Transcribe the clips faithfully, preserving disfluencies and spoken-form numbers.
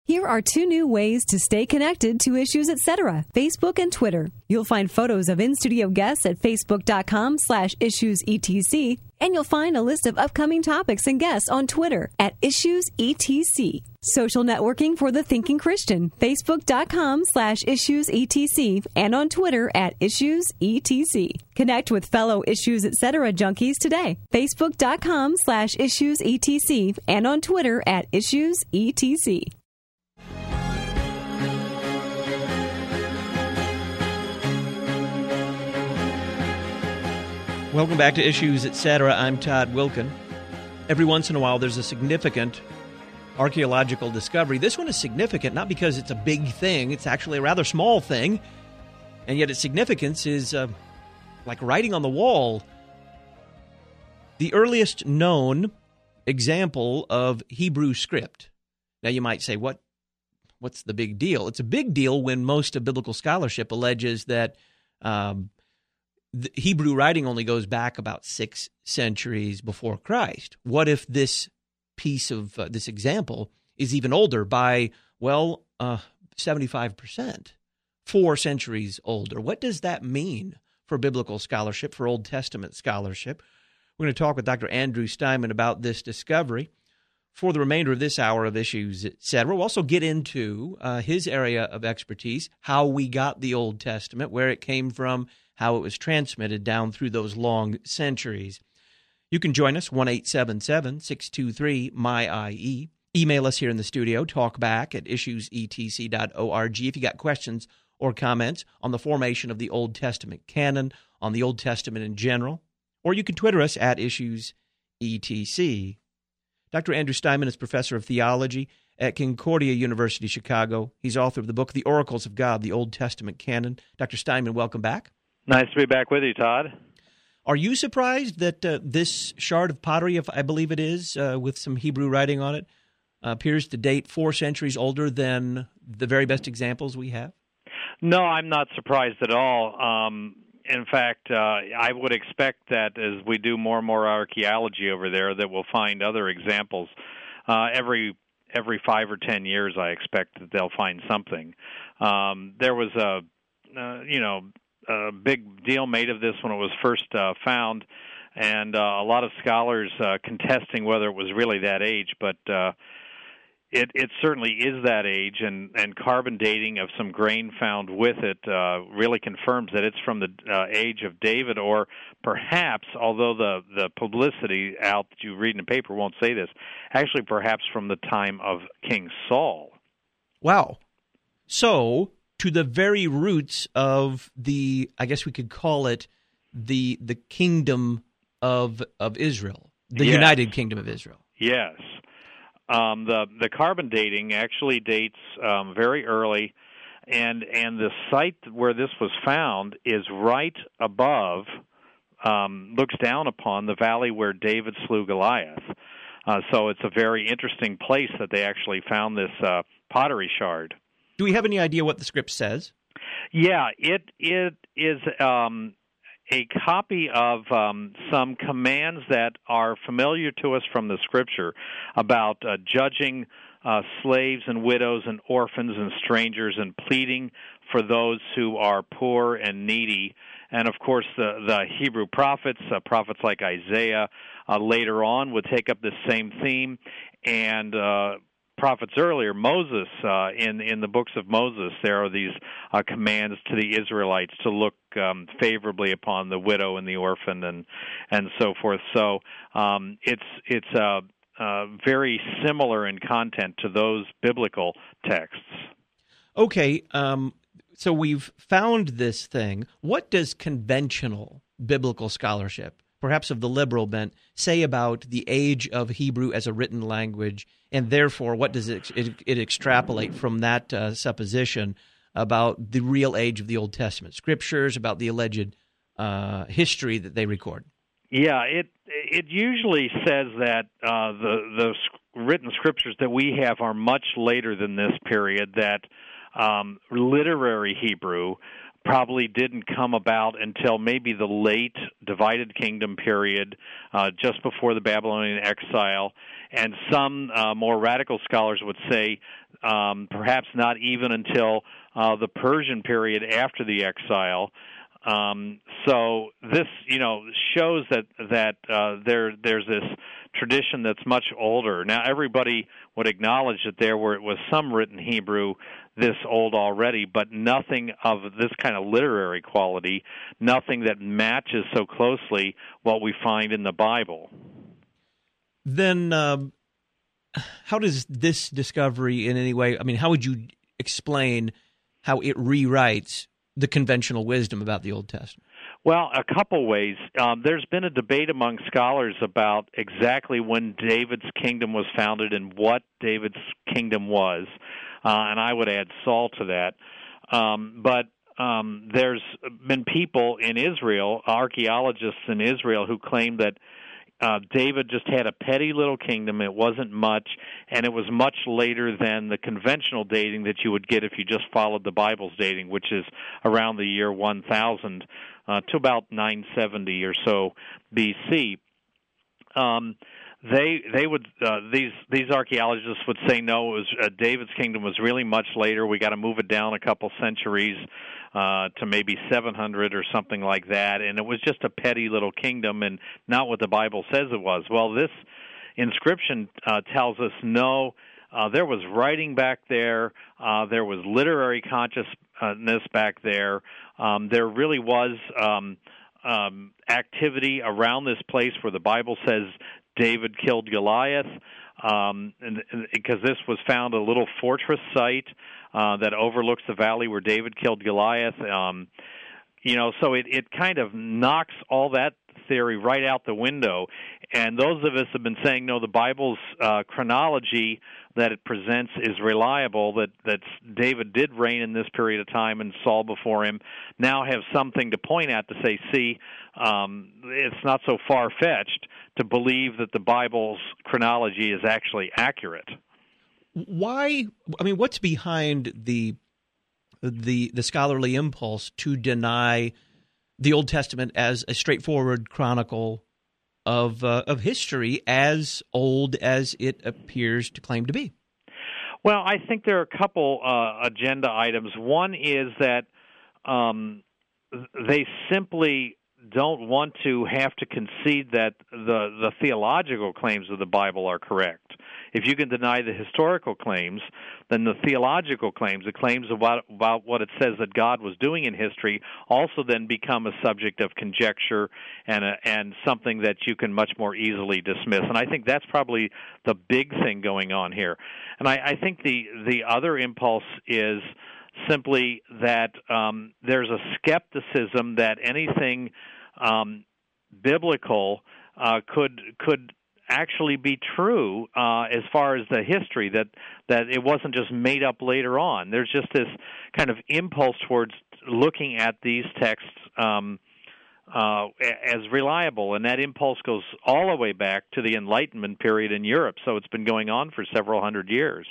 Here are two new ways to stay connected to Issues Etc. Facebook and Twitter. You'll find photos of in-studio guests at facebook.com slash issuesetc, and you'll find a list of upcoming topics and guests on Twitter at issuesetc. Social networking for the thinking Christian, facebook.com slash issuesetc, and on Twitter at issuesetc. Connect with fellow Issues Etc. junkies today, facebook.com slash issuesetc, and on Twitter at issuesetc. Welcome back to Issues Etc. I'm Todd Wilken. Every once in a while, there's a significant archaeological discovery. This one is significant not because it's a big thing. It's actually a rather small thing, and yet its significance is uh, like writing on the wall. The earliest known example of Hebrew script. Now, you might say, "What? What's the big deal?" It's a big deal when most of biblical scholarship alleges that Um, The Hebrew writing only goes back about six centuries before Christ. What if this piece of uh, this example is even older by, well, uh, seventy-five percent, four centuries older? What does that mean for biblical scholarship, for Old Testament scholarship? We're going to talk with Doctor Andrew Steinman about this discovery for the remainder of this hour of Issues, et cetera. We'll also get into uh, his area of expertise, how we got the Old Testament, where it came from, how it was transmitted down through those long centuries. You can join us, one eight seven seven, six two three, M Y I E. Email us here in the studio, talkback at issues e t c dot org if you got questions or comments on the formation of the Old Testament canon, on the Old Testament in general, or you can Twitter us at issues e t c. Doctor Andrew Steinman is professor of theology at Concordia University, Chicago. He's author of the book, The Oracles of God, the Old Testament Canon. Doctor Steinman, welcome back. Nice to be back with you, Todd. Are you surprised that uh, this shard of pottery, if I believe it is, uh, with some Hebrew writing on it, uh, appears to date four centuries older than the very best examples we have? No, I'm not surprised at all. Um, in fact, uh, I would expect that as we do more and more archaeology over there, that we'll find other examples. Uh, every every five or ten years, I expect that they'll find something. Um, there was a, uh, you know, a big deal made of this when it was first uh, found, and uh, a lot of scholars uh, contesting whether it was really that age, but uh, it, it certainly is that age, and, and carbon dating of some grain found with it uh, really confirms that it's from the uh, age of David, or perhaps, although the, the publicity out that you read in the paper won't say this, actually perhaps from the time of King Saul. Wow. So, to the very roots of the, I guess we could call it the the kingdom of of Israel, the yes. United Kingdom of Israel. Yes, um, the the carbon dating actually dates um, very early, and and the site where this was found is right above, um, looks down upon the valley where David slew Goliath. Uh, so it's a very interesting place that they actually found this uh, pottery shard. Do we have any idea what the script says? Yeah, it it is um, a copy of um, some commands that are familiar to us from the Scripture about uh, judging uh, slaves and widows and orphans and strangers and pleading for those who are poor and needy. And, of course, the, the Hebrew prophets, uh, prophets like Isaiah, uh, later on would take up this same theme, and uh prophets earlier, Moses, uh, in in the books of Moses, there are these uh, commands to the Israelites to look um, favorably upon the widow and the orphan, and and so forth. So um, it's it's uh, uh, very similar in content to those biblical texts. Okay, um, so we've found this thing. What does conventional biblical scholarship, perhaps of the liberal bent, say about the age of Hebrew as a written language, and therefore what does it, it, it extrapolate from that uh, supposition about the real age of the Old Testament Scriptures, about the alleged uh, history that they record? Yeah, it it usually says that uh, the the written Scriptures that we have are much later than this period, that um, literary Hebrew probably didn't come about until maybe the late divided kingdom period, uh, just before the Babylonian exile. And some uh, more radical scholars would say um, perhaps not even until uh, the Persian period after the exile. Um, so this, you know, shows that that uh, there there's this tradition that's much older. Now, everybody would acknowledge that there were was some written Hebrew this old already, but nothing of this kind of literary quality, nothing that matches so closely what we find in the Bible. Then, uh, how does this discovery in any way, I mean, how would you explain how it rewrites the conventional wisdom about the Old Testament? Well, a couple ways. Um, there's been a debate among scholars about exactly when David's kingdom was founded and what David's kingdom was, uh, and I would add Saul to that. Um, but um, there's been people in Israel, archaeologists in Israel, who claim that Uh, David just had a petty little kingdom. It wasn't much, and it was much later than the conventional dating that you would get if you just followed the Bible's dating, which is around the year one thousand uh, to about nine seventy or so B C. Um, they they would uh, these these archaeologists would say no, it was uh, David's kingdom was really much later. We got to move it down a couple centuries uh, to maybe seven hundred or something like that, and it was just a petty little kingdom and not what the Bible says it was. Well, this inscription uh, tells us no. Uh, there was writing back there. Uh, there was literary consciousness back there. Um, there really was um, um, activity around this place where the Bible says David killed Goliath, um, and, and, because this was found a little fortress site uh, that overlooks the valley where David killed Goliath. Um, you know, so it, it kind of knocks all that theory right out the window. And those of us have been saying, no, the Bible's uh, chronology that it presents is reliable, that, that David did reign in this period of time and Saul before him, now have something to point at to say, see, um, it's not so far-fetched to believe that the Bible's chronology is actually accurate. Why, I mean, what's behind the the the scholarly impulse to deny the Old Testament as a straightforward chronicle of uh, of history as old as it appears to claim to be? Well, I think there are a couple uh, agenda items. One is that um, they simply don't want to have to concede that the, the theological claims of the Bible are correct. If you can deny the historical claims, then the theological claims, the claims about, about what it says that God was doing in history, also then become a subject of conjecture and a, and something that you can much more easily dismiss. And I think that's probably the big thing going on here. And I, I think the the other impulse is simply that um, there's a skepticism that anything um, biblical uh, could could actually be true uh, as far as the history, that that it wasn't just made up later on. There's just this kind of impulse towards looking at these texts um, uh, as reliable, and that impulse goes all the way back to the Enlightenment period in Europe, so it's been going on for several hundred years.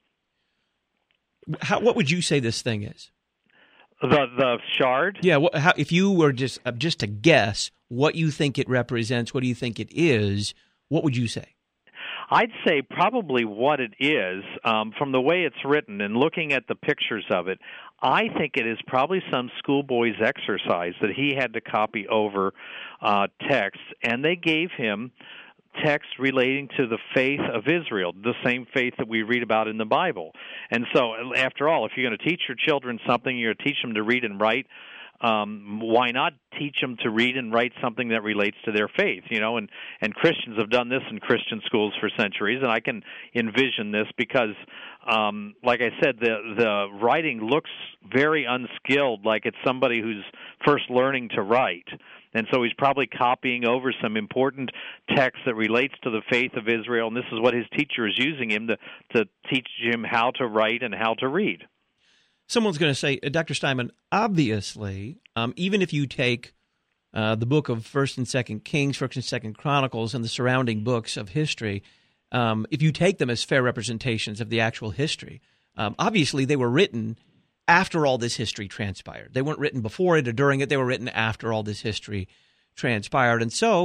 How, what would you say this thing is? The the shard? Yeah. What, how, if you were just uh, just to guess what you think it represents, what do you think it is? What would you say? I'd say probably what it is, um, from the way it's written and looking at the pictures of it, I think it is probably some schoolboy's exercise that he had to copy over uh, texts, and they gave him texts relating to the faith of Israel, the same faith that we read about in the Bible. And so, after all, if you're going to teach your children something, you're going to teach them to read and write, Um, why not teach them to read and write something that relates to their faith? You know, and, and Christians have done this in Christian schools for centuries, and I can envision this because, um, like I said, the the writing looks very unskilled, like it's somebody who's first learning to write. And so he's probably copying over some important text that relates to the faith of Israel, and this is what his teacher is using him to, to teach him how to write and how to read. Someone's going to say, Doctor Steinman, obviously, um, even if you take uh, the book of First and Second Kings, First and Second Chronicles, and the surrounding books of history, um, if you take them as fair representations of the actual history, um, obviously they were written after all this history transpired. They weren't written before it or during it. They were written after all this history transpired. And so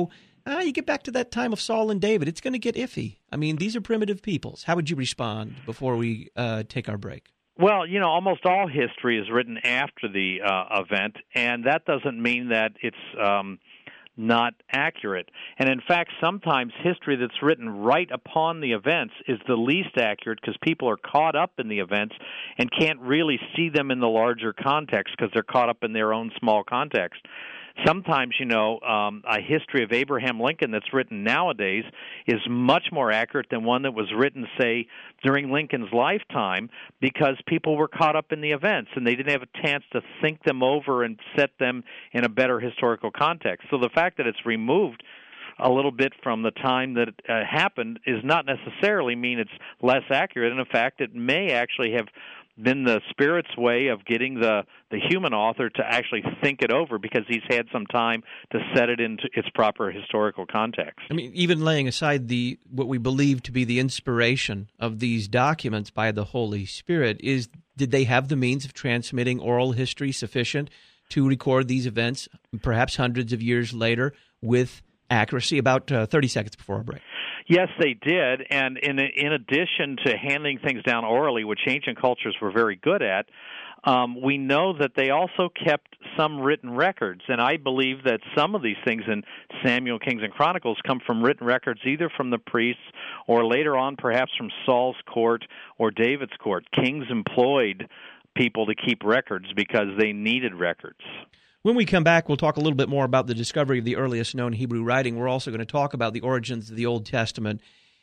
ah, you get back to that time of Saul and David, it's going to get iffy. I mean, these are primitive peoples. How would you respond before we uh, take our break? Well, you know, almost all history is written after the uh, event, and that doesn't mean that it's um, not accurate. And in fact, sometimes history that's written right upon the events is the least accurate because people are caught up in the events and can't really see them in the larger context because they're caught up in their own small context. Sometimes, you know, um, a history of Abraham Lincoln that's written nowadays is much more accurate than one that was written, say, during Lincoln's lifetime because people were caught up in the events and they didn't have a chance to think them over and set them in a better historical context. So the fact that it's removed a little bit from the time that it uh, happened is not necessarily mean it's less accurate. And in fact, it may actually have been the Spirit's way of getting the, the human author to actually think it over because he's had some time to set it into its proper historical context. I mean, even laying aside the what we believe to be the inspiration of these documents by the Holy Spirit, is did they have the means of transmitting oral history sufficient to record these events, perhaps hundreds of years later, with accuracy? About uh, thirty seconds before our break. Yes, they did, and in in addition to handing things down orally, which ancient cultures were very good at, um, we know that they also kept some written records, and I believe that some of these things in Samuel, Kings, and Chronicles come from written records either from the priests or later on perhaps from Saul's court or David's court. Kings employed people to keep records because they needed records. When we come back, we'll talk a little bit more about the discovery of the earliest known Hebrew writing. We're also going to talk about the origins of the Old Testament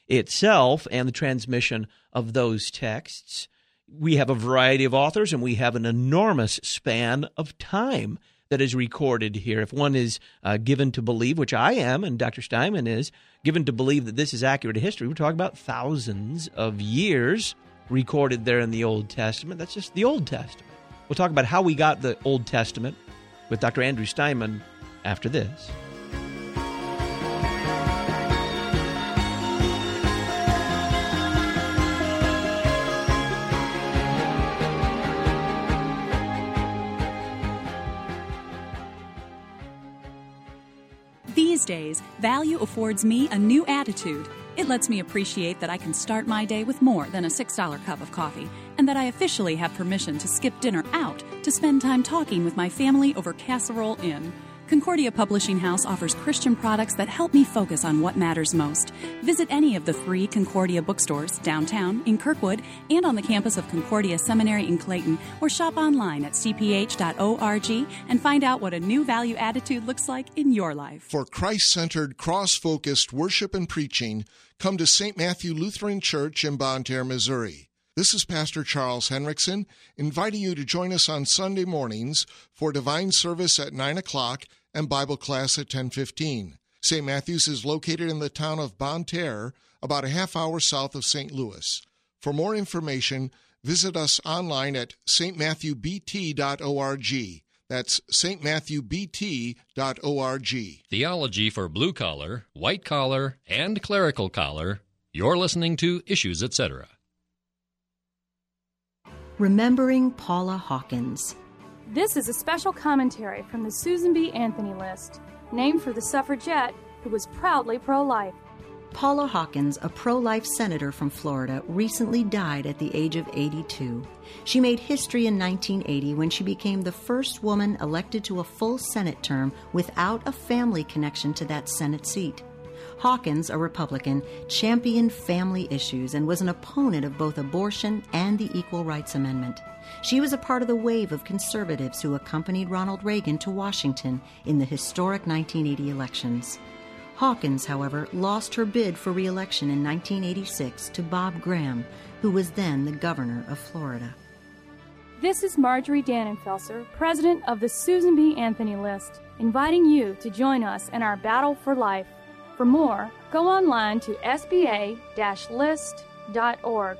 itself and the transmission of those texts. We have a variety of authors, and we have an enormous span of time that is recorded here. If one is uh, given to believe, which I am, and Doctor Steinman is, given to believe that this is accurate history, we're talking about thousands of years recorded there in the Old Testament. That's just the Old Testament. We'll talk about how we got the Old Testament with Doctor Andrew Steinman after this. These days, value affords me a new attitude. It lets me appreciate that I can start my day with more than a six dollar cup of coffee, and that I officially have permission to skip dinner out to spend time talking with my family over Casserole Inn. Concordia Publishing House offers Christian products that help me focus on what matters most. Visit any of the three Concordia bookstores downtown, in Kirkwood, and on the campus of Concordia Seminary in Clayton, or shop online at c p h dot org and find out what a new value attitude looks like in your life. For Christ-centered, cross-focused worship and preaching, come to Saint Matthew Lutheran Church in Bonne Terre, Missouri. This is Pastor Charles Henriksen, inviting you to join us on Sunday mornings for divine service at nine o'clock and Bible class at ten fifteen. Saint Matthew's is located in the town of Bonne Terre, about a half hour south of Saint Louis. For more information, visit us online at s t matthew b t dot org. That's s t matthew b t dot org. Theology for blue collar, white collar, and clerical collar. You're listening to Issues, et cetera. Remembering Paula Hawkins. This is a special commentary from the Susan B. Anthony List, named for the suffragette who was proudly pro-life. Paula Hawkins, a pro-life senator from Florida, recently died at the age of eighty-two. She made history in nineteen eighty when she became the first woman elected to a full Senate term without a family connection to that Senate seat. Hawkins, a Republican, championed family issues and was an opponent of both abortion and the Equal Rights Amendment. She was a part of the wave of conservatives who accompanied Ronald Reagan to Washington in the historic nineteen eighty elections. Hawkins, however, lost her bid for re-election in nineteen eighty-six to Bob Graham, who was then the governor of Florida. This is Marjorie Dannenfelser, president of the Susan B. Anthony List, inviting you to join us in our battle for life. For more, go online to s b a dash list dot org.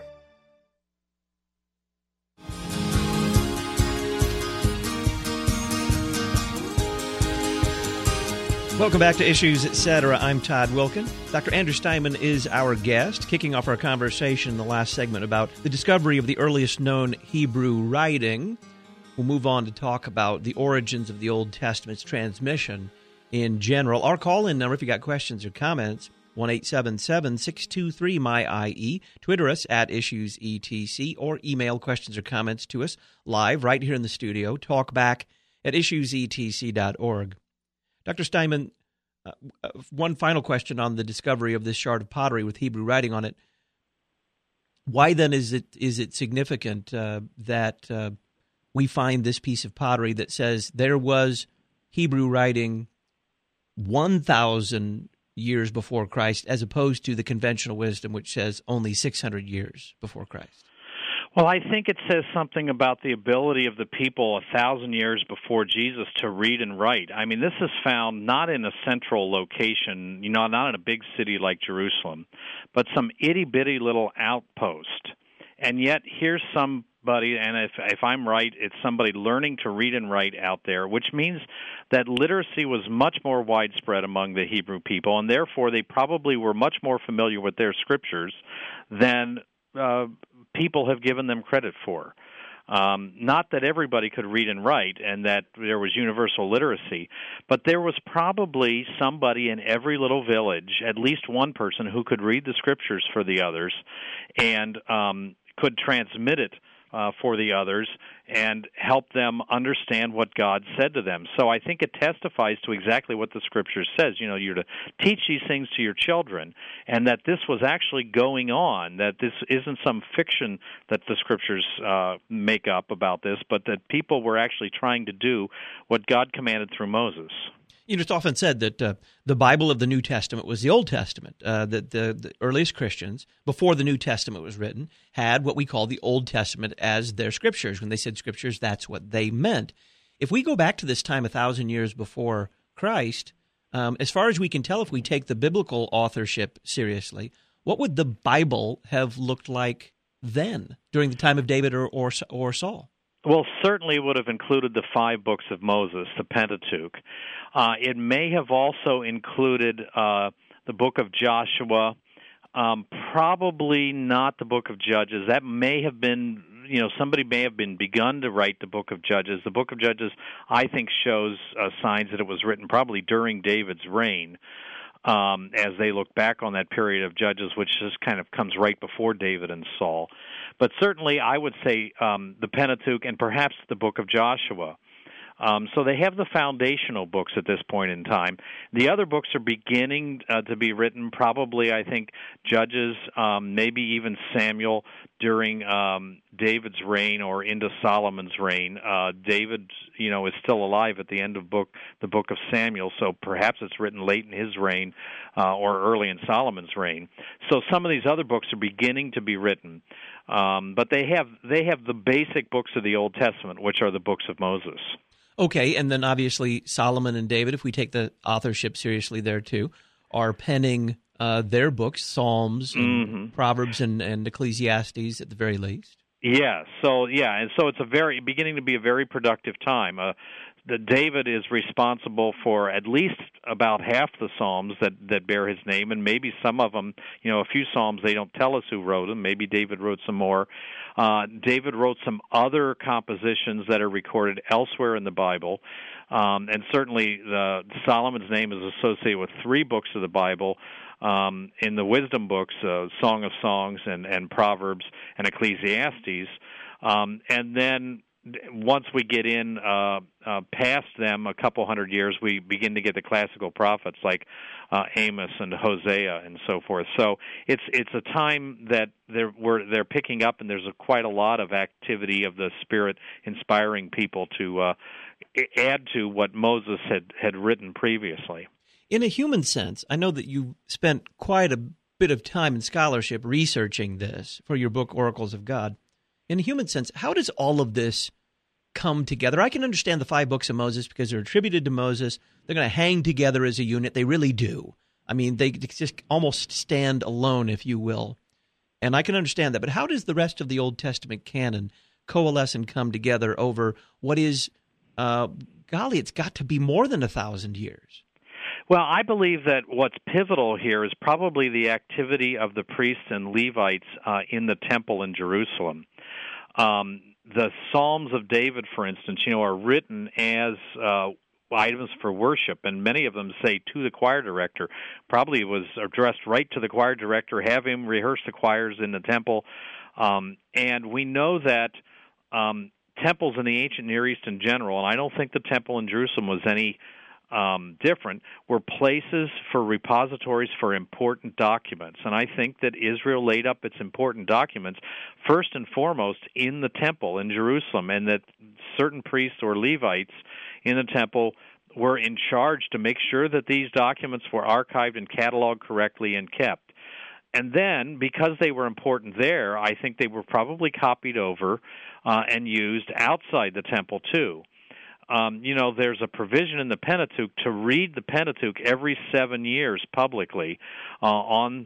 Welcome back to Issues, et cetera. I'm Todd Wilkin. Doctor Andrew Steinman is our guest, kicking off our conversation in the last segment about the discovery of the earliest known Hebrew writing. We'll move on to talk about the origins of the Old Testament's transmission in general. Our call-in number, if you got questions or comments, one eight seven seven, six two three, M Y I E. Twitter us at Issues E T C, or email questions or comments to us live right here in the studio. Talk back at issues e t c dot org. Doctor Steinman, uh, one final question on the discovery of this shard of pottery with Hebrew writing on it. Why then is it is it significant uh, that uh, we find this piece of pottery that says there was Hebrew writing one thousand years before Christ, as opposed to the conventional wisdom which says only six hundred years before Christ? Well, I think it says something about the ability of the people a thousand years before Jesus to read and write. I mean, this is found not in a central location, you know, not in a big city like Jerusalem, but some itty-bitty little outpost. And yet, here's somebody, and if, if I'm right, it's somebody learning to read and write out there, which means that literacy was much more widespread among the Hebrew people, and therefore they probably were much more familiar with their scriptures than uh, people have given them credit for. Um, not that everybody could read and write and that there was universal literacy, but there was probably somebody in every little village, at least one person, who could read the scriptures for the others and um, could transmit it uh, for the others and help them understand what God said to them. So I think it testifies to exactly what the Scripture says. You know, you're to teach these things to your children, and that this was actually going on, that this isn't some fiction that the Scriptures uh, make up about this, but that people were actually trying to do what God commanded through Moses. You know, it's often said that uh, the Bible of the New Testament was the Old Testament, uh, that the, the earliest Christians, before the New Testament was written, had what we call the Old Testament as their scriptures. When they said scriptures, that's what they meant. If we go back to this time a thousand years before Christ, um, as far as we can tell, if we take the biblical authorship seriously, what would the Bible have looked like then, during the time of David or, or, or Saul? Well, certainly would have included the five books of Moses, the Pentateuch. Uh, it may have also included uh, the book of Joshua, um, probably not the book of Judges. That may have been, you know, somebody may have been begun to write the book of Judges. The book of Judges, I think, shows uh, signs that it was written probably during David's reign. Um, as they look back on that period of Judges, which just kind of comes right before David and Saul. But certainly I would say um, the Pentateuch and perhaps the book of Joshua. Um, so they have the foundational books at this point in time. The other books are beginning uh, to be written, probably, I think, Judges, um, maybe even Samuel during um, David's reign or into Solomon's reign. Uh, David, you know, is still alive at the end of book the book of Samuel, so perhaps it's written late in his reign uh, or early in Solomon's reign. So some of these other books are beginning to be written. Um, but they have they have the basic books of the Old Testament, which are the books of Moses. Okay, and then obviously Solomon and David, if we take the authorship seriously there too, are penning uh, their books, Psalms, and mm-hmm. Proverbs, and, and Ecclesiastes at the very least. Yeah, so yeah, and so it's a very beginning to be a very productive time. Uh, the David is responsible for at least about half the Psalms that, that bear his name, and maybe some of them, you know, a few Psalms they don't tell us who wrote them. Maybe David wrote some more. Uh, David wrote some other compositions that are recorded elsewhere in the Bible, um, and certainly the, Solomon's name is associated with three books of the Bible. Um, in the wisdom books, uh, Song of Songs and, and Proverbs and Ecclesiastes, um, and then once we get in uh, uh, past them a couple hundred years, we begin to get the classical prophets like uh, Amos and Hosea and so forth. So it's it's a time that they're we're, they're picking up, and there's a, quite a lot of activity of the Spirit inspiring people to uh, add to what Moses had, had written previously. In a human sense, I know that you spent quite a bit of time in scholarship researching this for your book, Oracles of God. In a human sense, how does all of this come together? I can understand the five books of Moses because they're attributed to Moses. They're going to hang together as a unit. They really do. I mean, they just almost stand alone, if you will. And I can understand that. But how does the rest of the Old Testament canon coalesce and come together over what is, uh, golly, it's got to be more than a thousand years? Well, I believe that what's pivotal here is probably the activity of the priests and Levites uh, in the temple in Jerusalem. Um, the Psalms of David, for instance, you know, are written as uh, items for worship, and many of them say to the choir director. Probably it was addressed right to the choir director, have him rehearse the choirs in the temple. Um, and we know that um, temples in the ancient Near East in general, and I don't think the temple in Jerusalem was any um, different, were places for repositories for important documents. And I think that Israel laid up its important documents first and foremost in the temple in Jerusalem, and that certain priests or Levites in the temple were in charge to make sure that these documents were archived and cataloged correctly and kept. And then, because they were important there, I think they were probably copied over uh, and used outside the temple too. Um, you know, there's a provision in the Pentateuch to read the Pentateuch every seven years publicly uh, on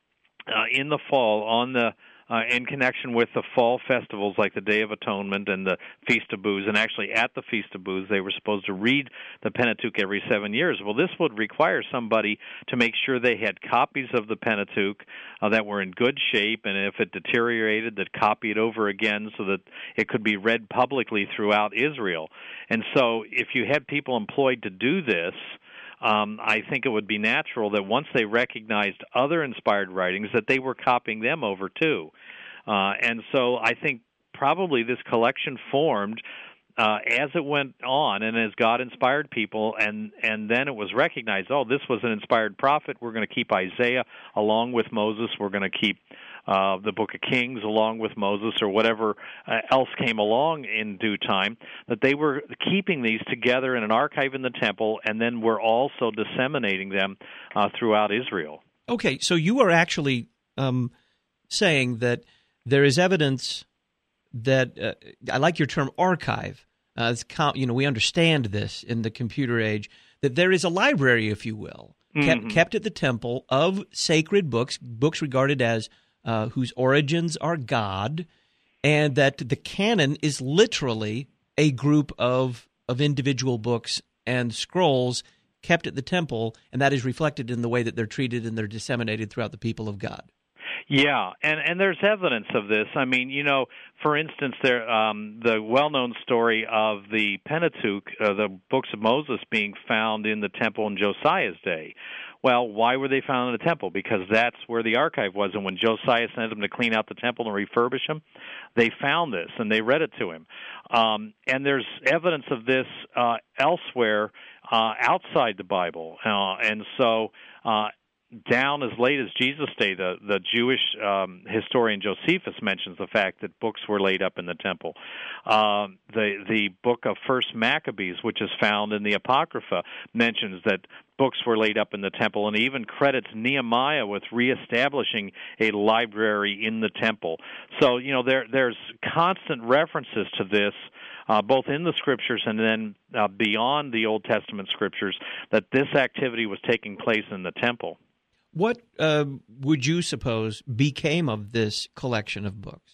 uh, in the fall on the uh, in connection with the fall festivals like the Day of Atonement and the Feast of Booths. And actually, at the Feast of Booths, they were supposed to read the Pentateuch every seven years. Well, this would require somebody to make sure they had copies of the Pentateuch uh, that were in good shape, and if it deteriorated, that copy it over again so that it could be read publicly throughout Israel. And so if you had people employed to do this, Um, I think it would be natural that once they recognized other inspired writings, that they were copying them over too. Uh, and so I think probably this collection formed uh, as it went on and as God inspired people, and, and then it was recognized, oh, this was an inspired prophet. We're going to keep Isaiah along with Moses. We're going to keep uh, the Book of Kings along with Moses, or whatever uh, else came along in due time, that they were keeping these together in an archive in the temple, and then were also disseminating them uh, throughout Israel. Okay, so you are actually um, saying that there is evidence that, uh, I like your term archive, uh, it's com- you know, we understand this in the computer age, that there is a library, if you will, mm-hmm. kept, kept at the temple of sacred books, books regarded as uh, whose origins are God, and that the canon is literally a group of, of individual books and scrolls kept at the temple, and that is reflected in the way that they're treated and they're disseminated throughout the people of God. Yeah, and, and there's evidence of this. I mean, you know, for instance, there um, the well-known story of the Pentateuch, uh, the books of Moses being found in the temple in Josiah's day. Well, why were they found in the temple? Because that's where the archive was, and when Josiah sent them to clean out the temple and refurbish them, they found this, and they read it to him. Um, and there's evidence of this uh, elsewhere uh, outside the Bible. Uh, and so uh, down as late as Jesus' day, the, the Jewish um, historian Josephus mentions the fact that books were laid up in the temple. Uh, the, the book of First Maccabees, which is found in the Apocrypha, mentions that books were laid up in the temple, and even credits Nehemiah with reestablishing a library in the temple. So, you know, there there's constant references to this, uh, both in the Scriptures and then uh, beyond the Old Testament Scriptures, that this activity was taking place in the temple. What uh, would you suppose became of this collection of books?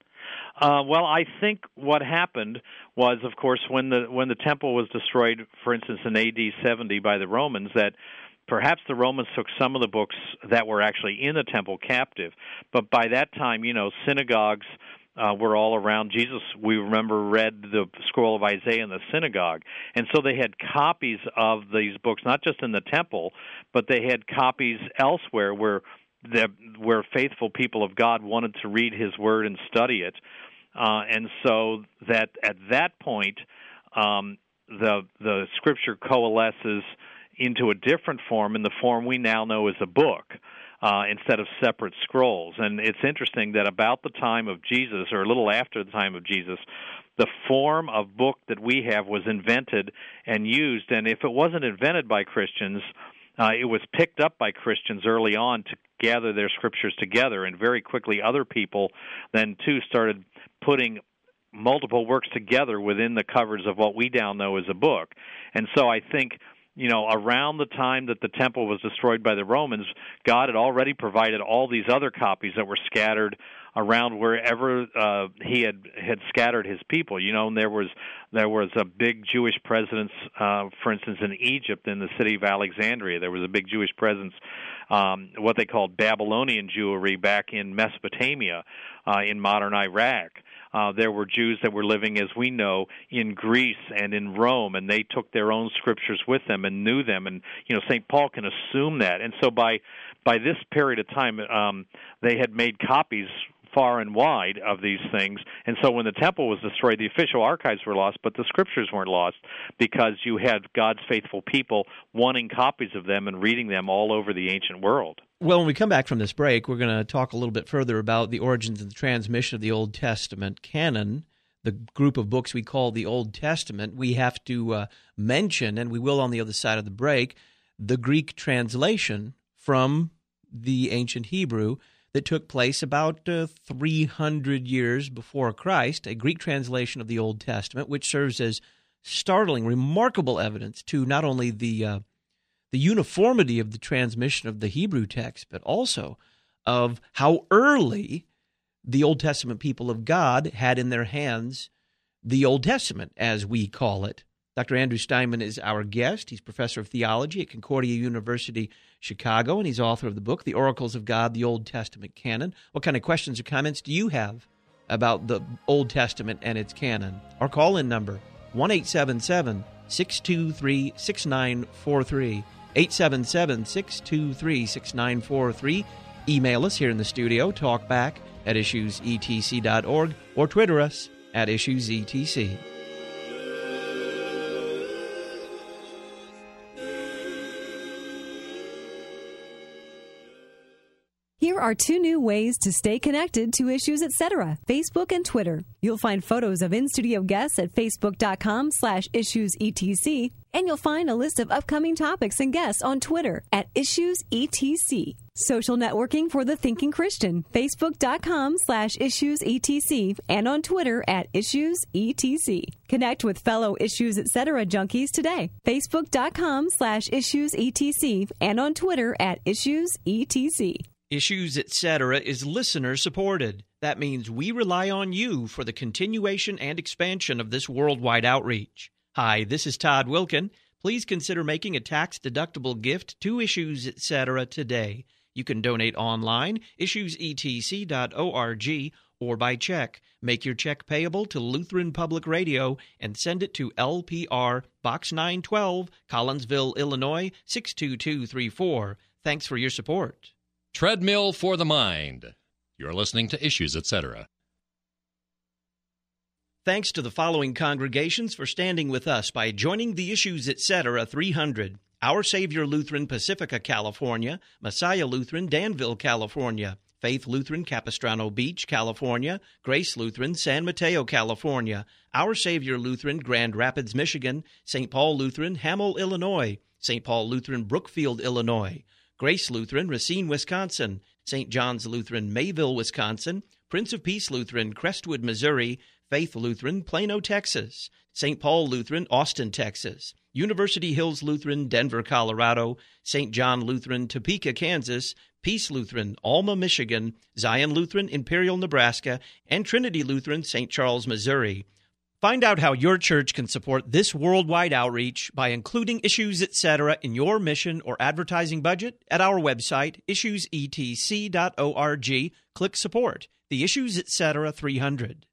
Uh, well, I think what happened was, of course, when the when the temple was destroyed, for instance, in A D seventy by the Romans, that perhaps the Romans took some of the books that were actually in the temple captive. But by that time, you know, synagogues uh, were all around. Jesus, we remember, read the scroll of Isaiah in the synagogue. And so they had copies of these books, not just in the temple, but they had copies elsewhere where the, where faithful people of God wanted to read His Word and study it. Uh, and so that at that point, um, the the Scripture coalesces into a different form, in the form we now know as a book, uh, instead of separate scrolls. And it's interesting that about the time of Jesus, or a little after the time of Jesus, the form of book that we have was invented and used. And if it wasn't invented by Christians, uh, it was picked up by Christians early on to gather their Scriptures together. And very quickly other people then, too, started putting multiple works together within the covers of what we now know as a book. And so I think, you know, around the time that the temple was destroyed by the Romans, God had already provided all these other copies that were scattered around wherever uh, he had had scattered his people. You know, and there was there was a big Jewish presence, uh, for instance, in Egypt, in the city of Alexandria. There was a big Jewish presence, um, what they called Babylonian Jewry, back in Mesopotamia, uh, in modern Iraq. Uh, there were Jews that were living, as we know, in Greece and in Rome, and they took their own scriptures with them and knew them. And you know, Saint Paul can assume that. And so by by this period of time, um, they had made copies far and wide of these things. And so when the temple was destroyed, the official archives were lost, but the scriptures weren't lost because you had God's faithful people wanting copies of them and reading them all over the ancient world. Well, when we come back from this break, we're going to talk a little bit further about the origins and the transmission of the Old Testament canon, the group of books we call the Old Testament. We have to uh, mention, and we will on the other side of the break, the Greek translation from the ancient Hebrew that took place about uh, three hundred years before Christ, a Greek translation of the Old Testament, which serves as startling, remarkable evidence to not only the uh, the uniformity of the transmission of the Hebrew text, but also of how early the Old Testament people of God had in their hands the Old Testament, as we call it. Doctor Andrew Steinman is our guest. He's professor of theology at Concordia University, Chicago, and he's author of the book, The Oracles of God, the Old Testament Canon. What kind of questions or comments do you have about the Old Testament and its canon? Our call-in number, one eight seven seven, six two three, six nine four three, eight seven seven, six two three, six nine four three. Email us here in the studio, talkback at issues e t c dot org, or Twitter us at issues e t c. Here are two new ways to stay connected to Issues Etc. Facebook and Twitter. You'll find photos of in-studio guests at facebook.com slash issuesetc, and you'll find a list of upcoming topics and guests on Twitter at issuesetc. Social networking for the thinking Christian, facebook.com slash issuesetc, and on Twitter at issuesetc. Connect with fellow Issues Etc. junkies today, facebook.com slash issuesetc, and on Twitter at issuesetc. Issues Etc. is listener-supported. That means we rely on you for the continuation and expansion of this worldwide outreach. Hi, this is Todd Wilkin. Please consider making a tax-deductible gift to Issues Etc. today. You can donate online, issues e t c dot org, or by check. Make your check payable to Lutheran Public Radio and send it to L P R, Box nine twelve, Collinsville, Illinois, six two two three four. Thanks for your support. Treadmill for the Mind. You're listening to Issues Etc. Thanks to the following congregations for standing with us by joining the Issues Etc. three hundred. Our Savior Lutheran, Pacifica, California; Messiah Lutheran, Danville, California; Faith Lutheran, Capistrano Beach, California; Grace Lutheran, San Mateo, California; Our Savior Lutheran, Grand Rapids, Michigan; Saint Paul Lutheran, Hamel, Illinois; Saint Paul Lutheran, Brookfield, Illinois; Grace Lutheran, Racine, Wisconsin; Saint John's Lutheran, Mayville, Wisconsin; Prince of Peace Lutheran, Crestwood, Missouri; Faith Lutheran, Plano, Texas; Saint Paul Lutheran, Austin, Texas; University Hills Lutheran, Denver, Colorado; Saint John Lutheran, Topeka, Kansas; Peace Lutheran, Alma, Michigan; Zion Lutheran, Imperial, Nebraska; and Trinity Lutheran, Saint Charles, Missouri. Find out how your church can support this worldwide outreach by including Issues Etc. in your mission or advertising budget at our website, issues e t c dot org. Click Support, the Issues Etc. three hundred.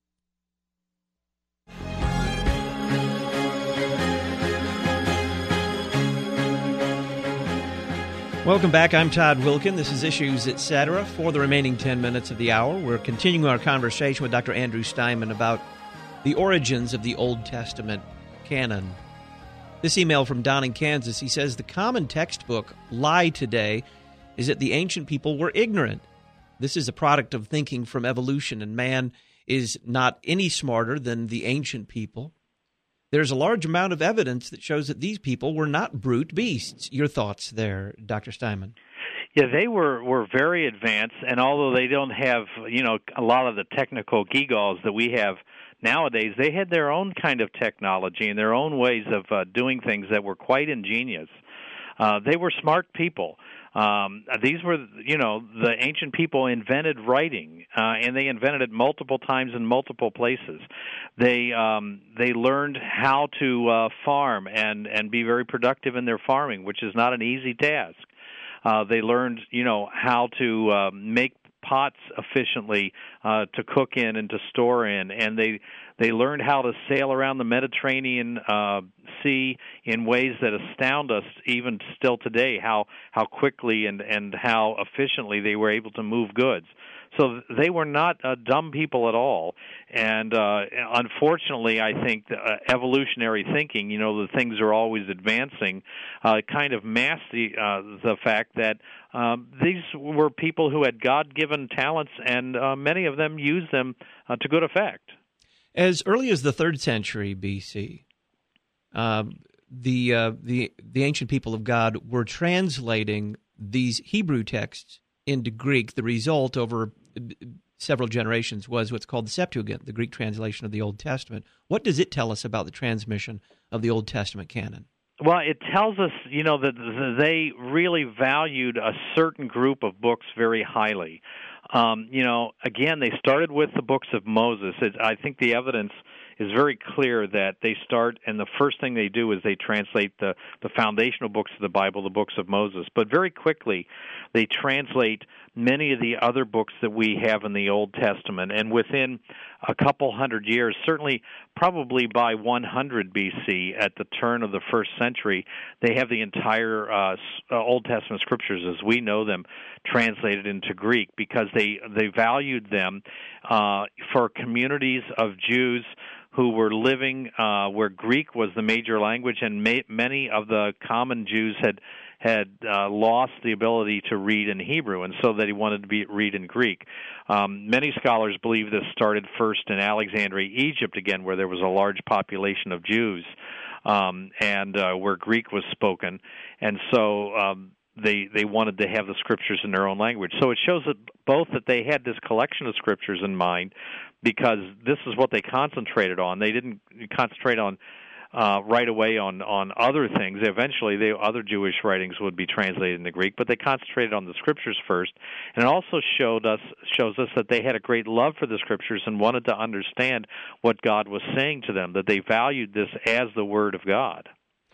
Welcome back. I'm Todd Wilkin. This is Issues Etc. For the remaining ten minutes of the hour, we're continuing our conversation with Doctor Andrew Steinman about the origins of the Old Testament canon. This email from Don in Kansas, he says, the common textbook lie today is that the ancient people were ignorant. This is a product of thinking from evolution, and man is not any smarter than the ancient people. There's a large amount of evidence that shows that these people were not brute beasts. Your thoughts there, Doctor Steinman? Yeah, they were, were very advanced, and although they don't have, you know, a lot of the technical gewgaws that we have nowadays, they had their own kind of technology and their own ways of uh, doing things that were quite ingenious. Uh, they were smart people. Um, these were, you know, the ancient people invented writing, uh, and they invented it multiple times in multiple places. They um, they learned how to uh, farm and, and be very productive in their farming, which is not an easy task. Uh, they learned, you know, how to uh, make pots efficiently uh, to cook in and to store in, and they they learned how to sail around the Mediterranean uh, Sea in ways that astound us even still today, how how quickly and, and how efficiently they were able to move goods. So they were not uh, dumb people at all. And uh, unfortunately, I think the, uh, evolutionary thinking, you know, the things are always advancing, uh, kind of masked the, uh, the fact that um, these were people who had God-given talents, and uh, many of them used them uh, to good effect. As early as the third century B C, uh, the, uh, the, the ancient people of God were translating these Hebrew texts into Greek. The result over several generations was what's called the Septuagint, the Greek translation of the Old Testament. What does it tell us about the transmission of the Old Testament canon? Well, it tells us, you know, that they really valued a certain group of books very highly. Um, you know, again, they started with the books of Moses. It, I think the evidence is very clear that they start, and the first thing they do is they translate the, the foundational books of the Bible, the books of Moses. But very quickly, they translate many of the other books that we have in the Old Testament. And within a couple hundred years, certainly probably by one hundred B C, at the turn of the first century, they have the entire uh, Old Testament scriptures as we know them translated into Greek, because they, they valued them uh, for communities of Jews who were living uh, where Greek was the major language, and may, many of the common Jews had had uh, lost the ability to read in Hebrew, and so that he wanted to be, read in Greek. Um, many scholars believe this started first in Alexandria, Egypt, again, where there was a large population of Jews, um, and uh, where Greek was spoken, and so um, they they wanted to have the scriptures in their own language. So it shows that both that they had this collection of scriptures in mind, because this is what they concentrated on. They didn't concentrate on uh, right away on, on other things. Eventually, they, other Jewish writings would be translated into Greek, but they concentrated on the scriptures first. And it also showed us shows us that they had a great love for the scriptures and wanted to understand what God was saying to them, that they valued this as the Word of God.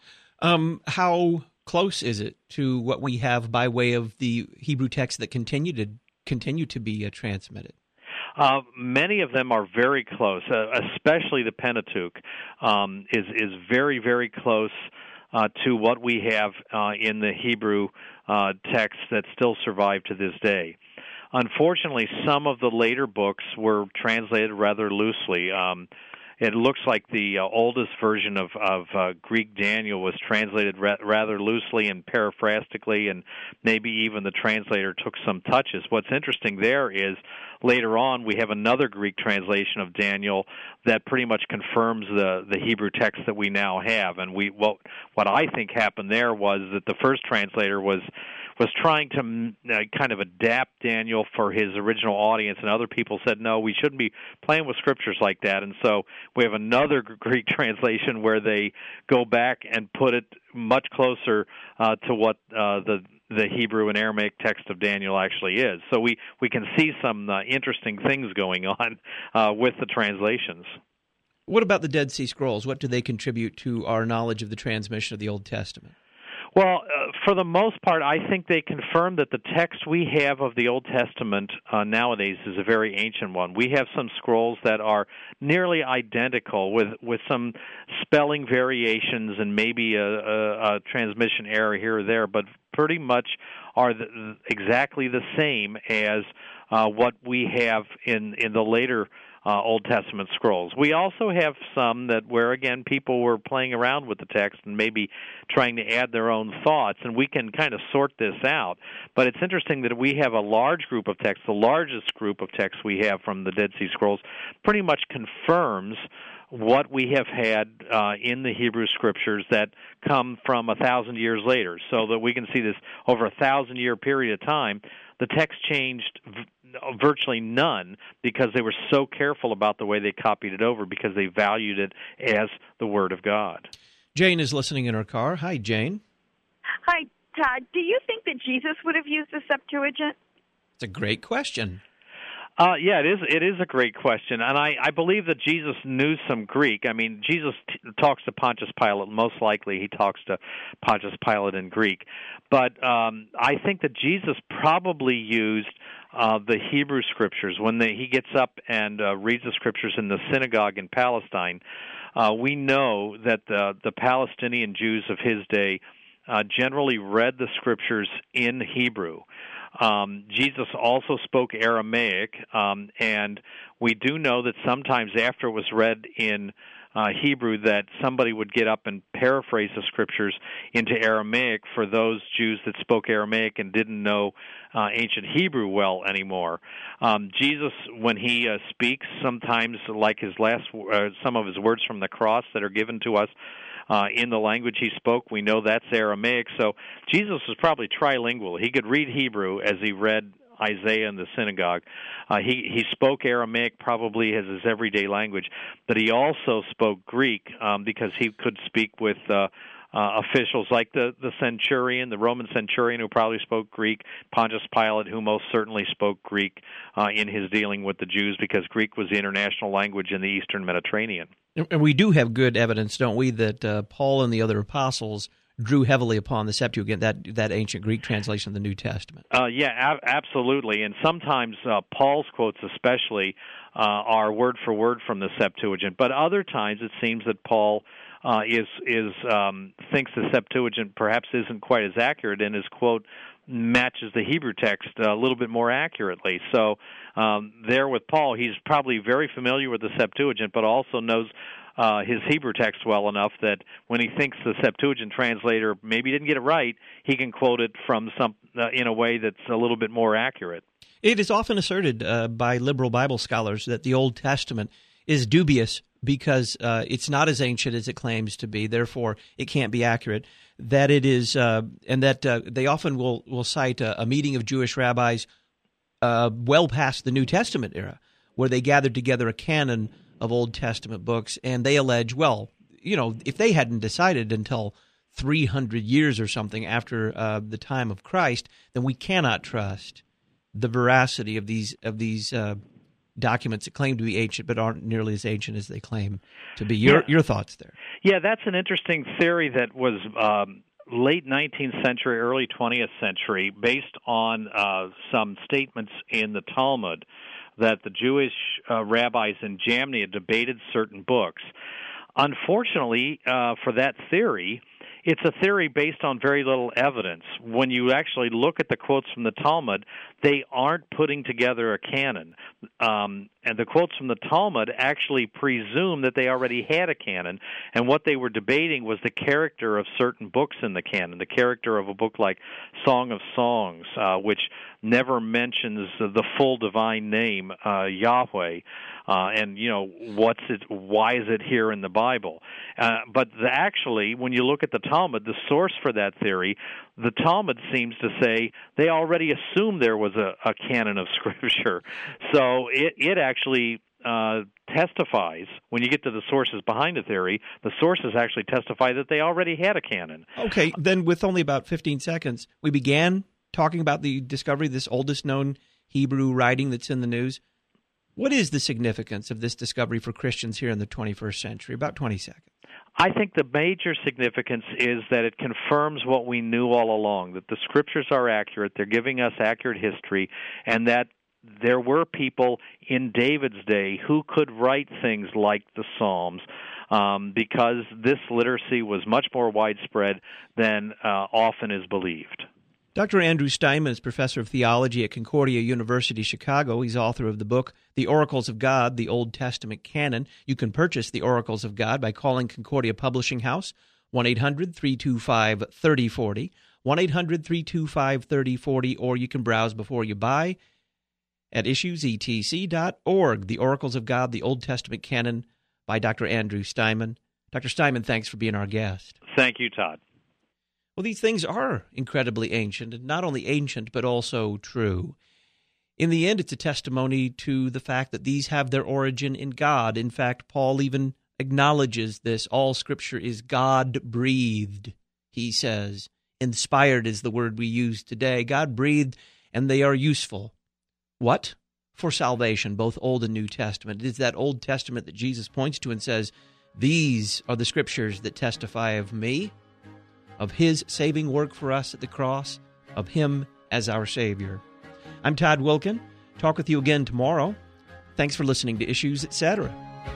Um, how close is it to what we have by way of the Hebrew text that continue to continue to be uh, transmitted? Uh, many of them are very close, uh, especially the Pentateuch um, is is very, very close uh, to what we have uh, in the Hebrew uh, texts that still survive to this day. Unfortunately, some of the later books were translated rather loosely. Um, It looks like the uh, oldest version of, of uh, Greek Daniel was translated ra- rather loosely and paraphrastically, and maybe even the translator took some touches. What's interesting there is later on we have another Greek translation of Daniel that pretty much confirms the, the Hebrew text that we now have. And we what what I think happened there was that the first translator was was trying to uh, kind of adapt Daniel for his original audience, and other people said, no, we shouldn't be playing with scriptures like that. And so we have another Greek translation where they go back and put it much closer uh, to what uh, the the Hebrew and Aramaic text of Daniel actually is. So we, we can see some uh, interesting things going on uh, with the translations. What about the Dead Sea Scrolls? What do they contribute to our knowledge of the transmission of the Old Testament? Well, uh, for the most part, I think they confirm that the text we have of the Old Testament uh, nowadays is a very ancient one. We have some scrolls that are nearly identical with, with some spelling variations and maybe a, a, a transmission error here or there, but pretty much are the, exactly the same as uh, what we have in, in the later Uh, Old Testament scrolls. We also have some that where, again, people were playing around with the text and maybe trying to add their own thoughts, and we can kind of sort this out. But it's interesting that we have a large group of texts. The largest group of texts we have from the Dead Sea Scrolls pretty much confirms what we have had uh, in the Hebrew Scriptures that come from a thousand years later, so that we can see this over a thousand-year period of time. The text changed v- virtually none because they were so careful about the way they copied it over, because they valued it as the Word of God. Jane is listening in her car. Hi, Jane. Hi, Todd. Do you think that Jesus would have used the Septuagint? It's a great question. Uh, yeah, it is. It is a great question, and I, I believe that Jesus knew some Greek. I mean, Jesus t- talks to Pontius Pilate. Most likely, he talks to Pontius Pilate in Greek. But um, I think that Jesus probably used uh, the Hebrew Scriptures. When they, he gets up and uh, reads the Scriptures in the synagogue in Palestine, uh, we know that the, the Palestinian Jews of his day uh, generally read the Scriptures in Hebrew. Um, Jesus also spoke Aramaic, um, and we do know that sometimes after it was read in uh, Hebrew that somebody would get up and paraphrase the Scriptures into Aramaic for those Jews that spoke Aramaic and didn't know uh, ancient Hebrew well anymore. Um, Jesus, when he uh, speaks, sometimes like his last, uh, some of his words from the cross that are given to us, Uh, in the language he spoke, we know that's Aramaic. So Jesus was probably trilingual. He could read Hebrew as he read Isaiah in the synagogue. Uh, he, he spoke Aramaic probably as his everyday language, but he also spoke Greek um, because he could speak with uh, uh, officials like the, the centurion, the Roman centurion who probably spoke Greek, Pontius Pilate, who most certainly spoke Greek uh, in his dealing with the Jews because Greek was the international language in the Eastern Mediterranean. And we do have good evidence, don't we, that uh, Paul and the other apostles drew heavily upon the Septuagint, that that ancient Greek translation of the New Testament. Uh, yeah, ab- absolutely. And sometimes uh, Paul's quotes especially uh, are word for word from the Septuagint. But other times it seems that Paul uh, is is um, thinks the Septuagint perhaps isn't quite as accurate, and his quote matches the Hebrew text a little bit more accurately. So um, there with Paul, he's probably very familiar with the Septuagint, but also knows uh, his Hebrew text well enough that when he thinks the Septuagint translator maybe didn't get it right, he can quote it from some uh, in a way that's a little bit more accurate. It is often asserted uh, by liberal Bible scholars that the Old Testament is dubious because uh, it's not as ancient as it claims to be, therefore it can't be accurate. That it is, uh, and that uh, they often will, will cite a, a meeting of Jewish rabbis uh, well past the New Testament era, where they gathered together a canon of Old Testament books, and they allege, well, you know, if they hadn't decided until three hundred years or something after uh, the time of Christ, then we cannot trust the veracity of these of these uh, documents that claim to be ancient but aren't nearly as ancient as they claim to be. Your, yeah. your thoughts there? Yeah, that's an interesting theory that was um, late nineteenth century, early twentieth century, based on uh, some statements in the Talmud that the Jewish uh, rabbis in Germany had debated certain books. Unfortunately, uh, for that theory, it's a theory based on very little evidence. When you actually look at the quotes from the Talmud, they aren't putting together a canon. Um, and the quotes from the Talmud actually presume that they already had a canon, and what they were debating was the character of certain books in the canon, the character of a book like Song of Songs, uh, which never mentions the full divine name, uh, Yahweh. Uh, and, you know, what's it, why is it here in the Bible? Uh, but the, actually, when you look at the Talmud, the source for that theory, the Talmud seems to say they already assumed there was a, a canon of Scripture. So it, it actually uh, testifies, when you get to the sources behind the theory, the sources actually testify that they already had a canon. Okay, then with only about fifteen seconds, we began talking about the discovery of this oldest known Hebrew writing that's in the news. What is the significance of this discovery for Christians here in the twenty-first century? About twenty seconds. I think the major significance is that it confirms what we knew all along, that the Scriptures are accurate, they're giving us accurate history, and that there were people in David's day who could write things like the Psalms, um, because this literacy was much more widespread than uh, often is believed. Doctor Andrew Steinman is professor of theology at Concordia University, Chicago. He's author of the book, The Oracles of God, the Old Testament Canon. You can purchase The Oracles of God by calling Concordia Publishing House, one eight hundred three two five three oh four oh, one eight hundred three two five three oh four oh, or you can browse before you buy at issues e t c dot org. The Oracles of God, the Old Testament Canon by Doctor Andrew Steinman. Doctor Steinman, thanks for being our guest. Thank you, Todd. Well, these things are incredibly ancient, and not only ancient, but also true. In the end, it's a testimony to the fact that these have their origin in God. In fact, Paul even acknowledges this. All Scripture is God-breathed, he says. Inspired is the word we use today. God-breathed, and they are useful. What? For salvation, both Old and New Testament. It is that Old Testament that Jesus points to and says, these are the Scriptures that testify of me, of his saving work for us at the cross, of him as our Savior. I'm Todd Wilkin. Talk with you again tomorrow. Thanks for listening to Issues, et cetera.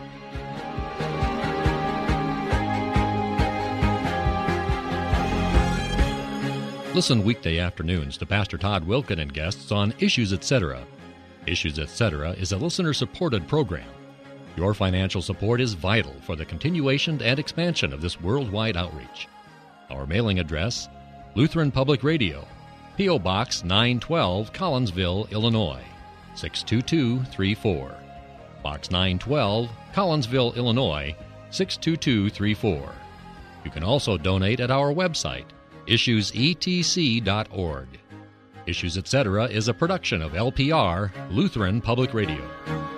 Listen weekday afternoons to Pastor Todd Wilkin and guests on Issues, et cetera. Issues, et cetera is a listener-supported program. Your financial support is vital for the continuation and expansion of this worldwide outreach. Our mailing address, Lutheran Public Radio, P O. Box nine twelve, Collinsville, Illinois, six two two three four. Box nine twelve, Collinsville, Illinois, six two two three four. You can also donate at our website, issues e t c dot org. Issues, et cetera is a production of L P R, Lutheran Public Radio.